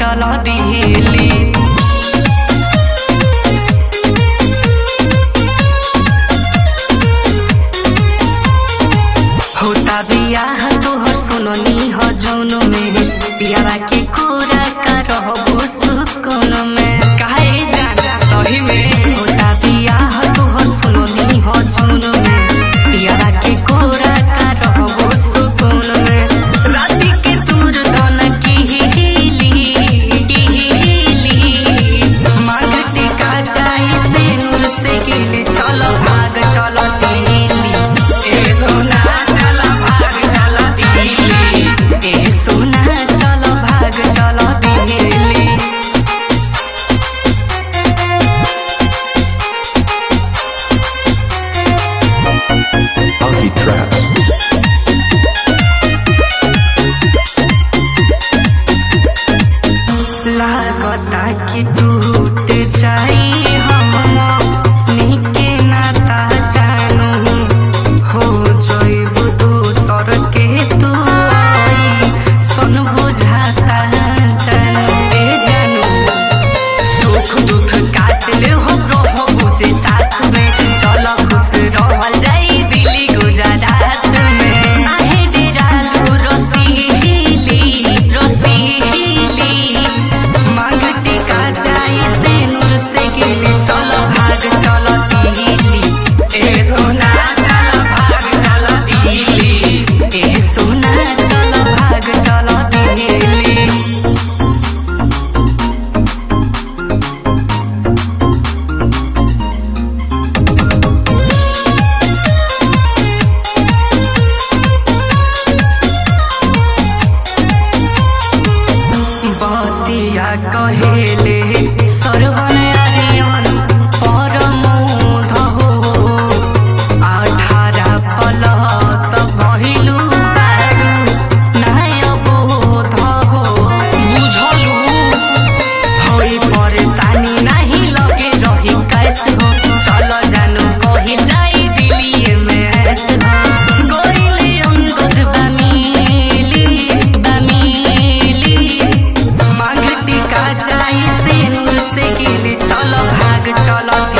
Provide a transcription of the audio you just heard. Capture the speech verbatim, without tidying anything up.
चल दिल्ली। होता बियाह तोहर सुननी हो जौन में पियावा के कोरा का रहबो सुकून में काहे जाना सही में। होता बियाह तोहर सुननी हो जौन में पियावा के कोरा का रहबो सुकून में। राती के दूर दन की हिली की हिली मांगते का चाही से नूर से गिले चल भाग चल दिल्ली। ए सोना Funky Traps. लागता कि टूट जाई हम निके नाता जानू हो जइबू दोसर के तू आई सन बुझाता जानू। ए जानू सुख दुख काट ले हो रहो मुझे साथ में चल खुश रहल जाई दिल्ली गुजरात में। आहे डेरालू रसीली रसीली मांगटी का चाही से नूर से गिले चल भाग चल दिल्ली। ए सोना चल भाग चल दिल्ली। ए सोना चल भाग चल दिल्ली। बतिया कहेले सरवन आर्यन परमोध हो अठारह प्लस भइलु बारू नाय बोध हो बुझलु होई परेशानी नाही लगे रही कैस हो चल जानू कही जाई दिल्ली में ऐस हो। गोइले अंगद बामिली बामिली मांगटी का चाही से नूर से गिले चल भाग चल।